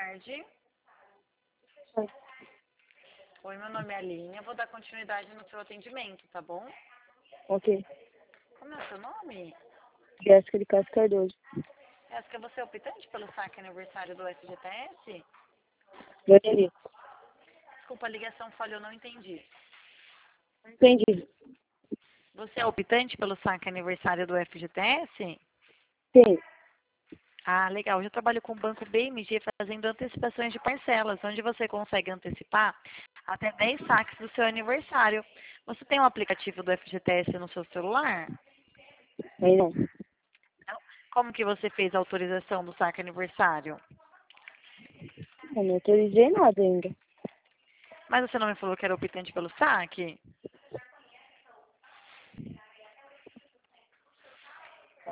tarde. Oi, meu nome é Aline. Eu vou dar continuidade no seu atendimento, tá bom? Ok. Como é o seu nome? Jéssica de Castro Cardoso. Jéssica, você é optante pelo saque aniversário do FGTS? Loteria. Desculpa, a ligação falhou, não entendi. Entendi. Você é optante pelo saque aniversário do FGTS? Sim. Ah, legal. Eu já trabalho com o Banco BMG fazendo antecipações de parcelas, onde você consegue antecipar até 10 saques do seu aniversário. Você tem um aplicativo do FGTS no seu celular? Aí não. Não? Como que você fez a autorização do saque aniversário? Eu não autorizei nada ainda. Mas você não me falou que era optante pelo saque?